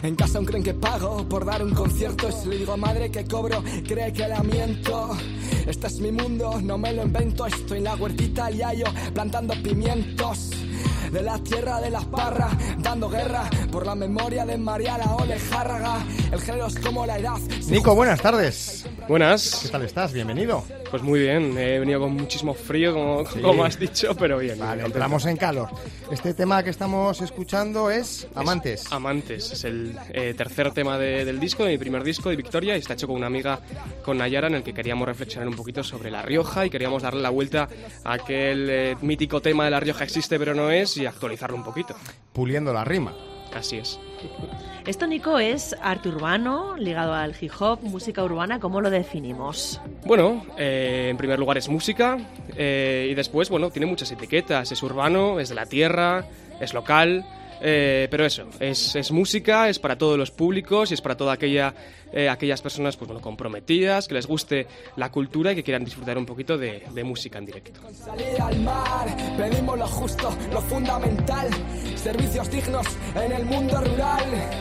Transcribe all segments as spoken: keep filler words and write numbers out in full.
En casa aún creen que pago por dar un concierto. Si le digo a madre que cobro, cree que la miento. Este es mi mundo, no me lo invento. Estoy en la huertita al yayo, plantando pimientos. De la tierra de las parras, dando guerra por la memoria de Mariala Olejárraga. El género es como la edad. Nico, buenas tardes. Buenas. ¿Qué tal estás? Bienvenido. Pues muy bien, he venido con muchísimo frío, como, sí. como has dicho, pero bien. Vale, bien, entramos en calor. Este tema que estamos escuchando es Amantes. Es Amantes, es el eh, tercer tema de, del disco, de mi primer disco, de Victoria, y está hecho con una amiga, con Nayara, en el que queríamos reflexionar un poquito sobre La Rioja y queríamos darle la vuelta a aquel eh, mítico tema de La Rioja existe pero no es, y actualizarlo un poquito. Puliendo la rima. Así es. Esto, Nico, es arte urbano, ligado al hip hop, música urbana. ¿Cómo lo definimos? Bueno, eh, en primer lugar es música, eh, y después, bueno, tiene muchas etiquetas. Es urbano, es de la tierra, es local, eh, pero eso, es, es música, es para todos los públicos y es para toda aquella eh, aquellas personas pues bueno comprometidas, que les guste la cultura y que quieran disfrutar un poquito de, de música en directo. Salir al mar, pedimos lo justo, lo fundamental, servicios dignos en el mundo rural.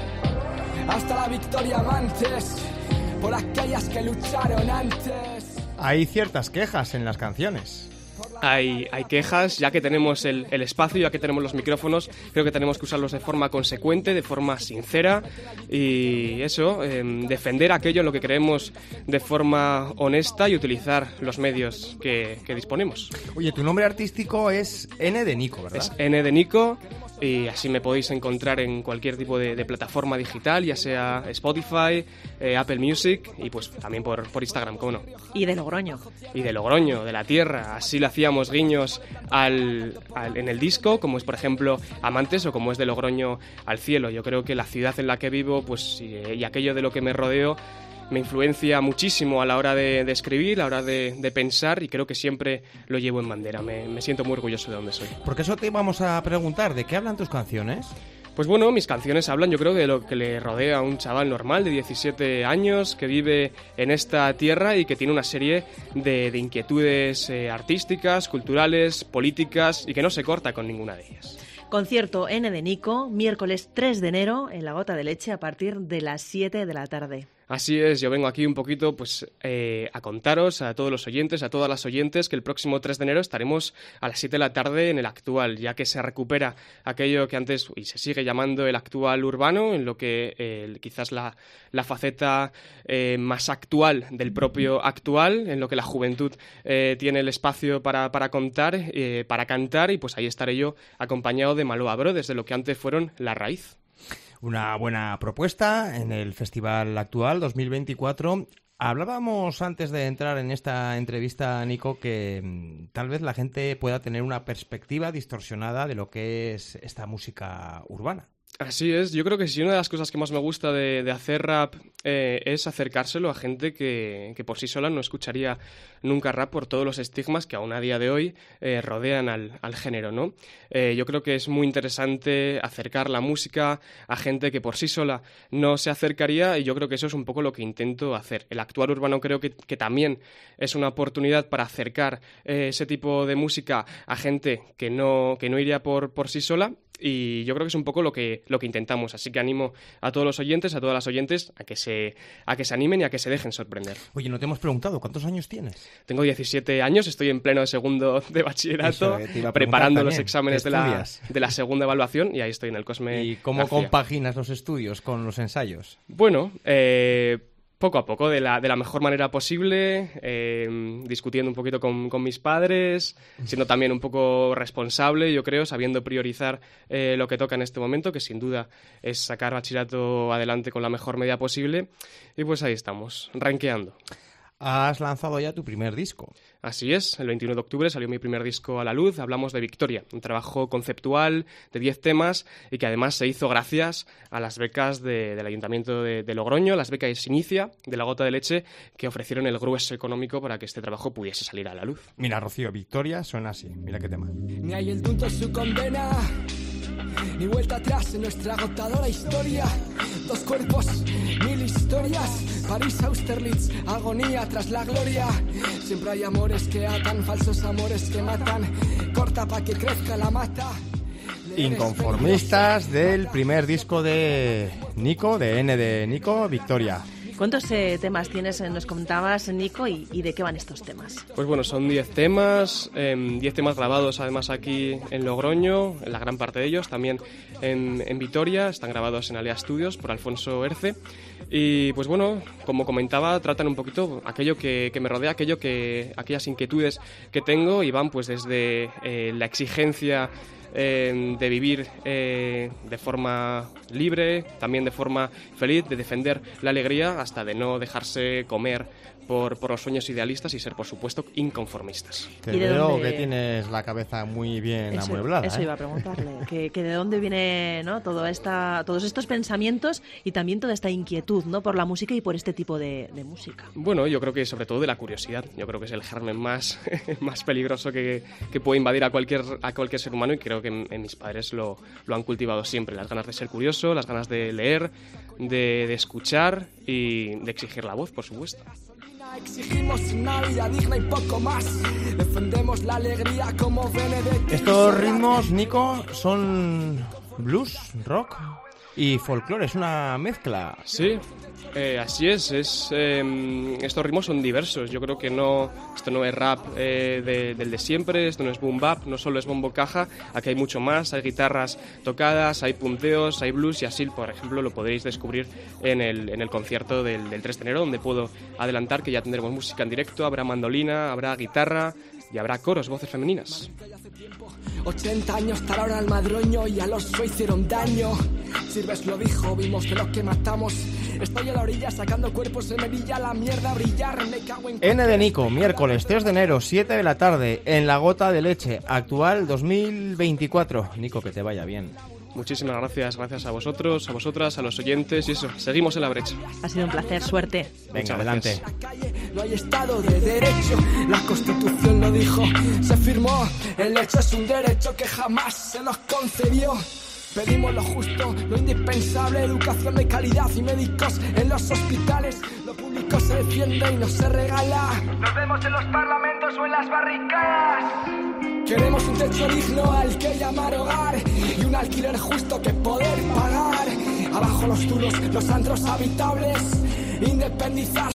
Hasta la victoria, amantes, por aquellas que lucharon antes. Hay ciertas quejas en las canciones. Hay, hay quejas, ya que tenemos el, el espacio, ya que tenemos los micrófonos, creo que tenemos que usarlos de forma consecuente, de forma sincera, y eso, eh, defender aquello en lo que creemos de forma honesta y utilizar los medios que, que disponemos. Oye, tu nombre artístico es N de Nico, ¿verdad? Es N de Nico. Y así me podéis encontrar en cualquier tipo de, de plataforma digital, ya sea Spotify, eh, Apple Music y pues también por, por Instagram, ¿cómo no? Y de Logroño. Y de Logroño, de la tierra. Así le hacíamos guiños al, al, en el disco, como es por ejemplo Amantes o como es de Logroño al cielo. Yo creo que la ciudad en la que vivo pues y, y aquello de lo que me rodeo me influencia muchísimo a la hora de, de escribir, a la hora de, de pensar, y creo que siempre lo llevo en bandera. Me, me siento muy orgulloso de donde soy. Porque eso te íbamos a preguntar, ¿de qué hablan tus canciones? Pues bueno, mis canciones hablan, yo creo, de lo que le rodea a un chaval normal de diecisiete años que vive en esta tierra y que tiene una serie de, de inquietudes eh, artísticas, culturales, políticas, y que no se corta con ninguna de ellas. Concierto N de Nico, miércoles tres de enero en La Gota de Leche a partir de las siete de la tarde. Así es, yo vengo aquí un poquito pues eh, a contaros a todos los oyentes, a todas las oyentes, que el próximo tres de enero estaremos a las siete de la tarde en el Actual, ya que se recupera aquello que antes y se sigue llamando el Actual urbano, en lo que eh, quizás la, la faceta eh, más actual del propio Actual, en lo que la juventud eh, tiene el espacio para, para contar, eh, para cantar, y pues ahí estaré yo acompañado de Maloa Bro, desde lo que antes fueron La Raíz. Una buena propuesta en el Festival Actual dos mil veinticuatro. Hablábamos antes de entrar en esta entrevista, Nico, que mmm, tal vez la gente pueda tener una perspectiva distorsionada de lo que es esta música urbana. Así es, yo creo que sí, una de las cosas que más me gusta de, de hacer rap eh, es acercárselo a gente que, que por sí sola no escucharía nunca rap por todos los estigmas que aún a día de hoy eh, rodean al, al género, ¿no? Eh, yo creo que es muy interesante acercar la música a gente que por sí sola no se acercaría, y yo creo que eso es un poco lo que intento hacer. El Actual urbano creo que, que también es una oportunidad para acercar eh, ese tipo de música a gente que no, que no iría por, por sí sola. Y yo creo que es un poco lo que, lo que intentamos. Así que animo a todos los oyentes, a todas las oyentes, a que se, a que se animen y a que se dejen sorprender. Oye, no te hemos preguntado, ¿cuántos años tienes? Tengo diecisiete años, estoy en pleno de segundo de bachillerato, preparando también. los exámenes de la, de la segunda evaluación, y ahí estoy en el Cosme ¿Y cómo García. compaginas los estudios con los ensayos? Bueno, eh... poco a poco, de la, de la mejor manera posible, eh, discutiendo un poquito con, con mis padres, siendo también un poco responsable, yo creo, sabiendo priorizar eh, lo que toca en este momento, que sin duda es sacar bachillerato adelante con la mejor medida posible, y pues ahí estamos, rankeando. Has lanzado ya tu primer disco. Así es, el veintiuno de octubre salió mi primer disco a la luz. Hablamos de Victoria, un trabajo conceptual de diez temas y que además se hizo gracias a las becas de, del Ayuntamiento de, de Logroño, las becas Inicia de La Gota de Leche, que ofrecieron el grueso económico para que este trabajo pudiese salir a la luz. Mira, Rocío, Victoria suena así, mira qué tema. Ni hay el dunto su condena, ni vuelta atrás en nuestra agotadora historia. Dos cuerpos, mil historias, París, Austerlitz, agonía tras la gloria. Siempre hay amores que atan, falsos amores que matan. Corta pa' que crezca la mata. Inconformistas, del primer disco de Nico, de N de Nico, Victoria. ¿Cuántos eh, temas tienes, eh, nos contabas, Nico, y, y de qué van estos temas? Pues bueno, son diez temas, eh, diez temas grabados además aquí en Logroño, en la gran parte de ellos, también en, en Vitoria, están grabados en Alea Studios por Alfonso Erce. Y pues bueno, como comentaba, tratan un poquito aquello que, que me rodea, aquello que, aquellas inquietudes que tengo, y van pues desde eh, la exigencia Eh, de vivir eh, de forma libre, también de forma feliz, de defender la alegría, hasta de no dejarse comer por, por los sueños idealistas y ser, por supuesto, inconformistas. Te veo dónde... que tienes la cabeza muy bien eso, amueblada. Eso ¿eh? iba a preguntarle, que, que de dónde viene, ¿no? Todo esta, todos estos pensamientos y también toda esta inquietud, ¿no? Por la música y por este tipo de, de música. Bueno, yo creo que sobre todo de la curiosidad. Yo creo que es el germen más, más peligroso que, que puede invadir a cualquier, a cualquier ser humano, y creo que en, en mis padres lo, lo han cultivado siempre. Las ganas de ser curioso, las ganas de leer, de, de escuchar y de exigir la voz, por supuesto. Exigimos una vida digna y poco más. Defendemos la alegría como Benedetto. Estos ritmos, Nico, son blues, rock y folclore. Es una mezcla. Sí, eh, así es. es eh, estos ritmos son diversos. Yo creo que no, esto no es rap eh, de, del de siempre. Esto no es boom bap, no solo es bombo caja. Aquí hay mucho más. Hay guitarras tocadas, hay punteos, hay blues, y así, por ejemplo, lo podréis descubrir en el, en el concierto del, del tres de enero, donde puedo adelantar que ya tendremos música en directo. Habrá mandolina, habrá guitarra y habrá coros, voces femeninas. ochenta años talaron al madroño y a los que hicieron daño. Sirves lo dijo, vimos de los que matamos. Estoy en la orilla sacando cuerpos de Melilla, la mierda a brillar, me cago en... N de Nico, miércoles tres de enero, siete de la tarde, en La Gota de Leche, actual dos mil veinticuatro. Nico, que te vaya bien. Muchísimas gracias, gracias a vosotros, a vosotras, a los oyentes, y eso, seguimos en la brecha. Ha sido un placer, suerte. Venga, adelante. En la calle no hay Estado de Derecho, la Constitución lo dijo, se firmó, el hecho es un derecho que jamás se nos concedió. Pedimos lo justo, lo indispensable, educación de calidad y médicos en los hospitales. Lo público se defiende y no se regala. Nos vemos en los parlamentos o en las barricadas. Queremos un techo digno al que llamar hogar y un alquiler justo que poder pagar. Abajo los duros, los antros habitables, independizar.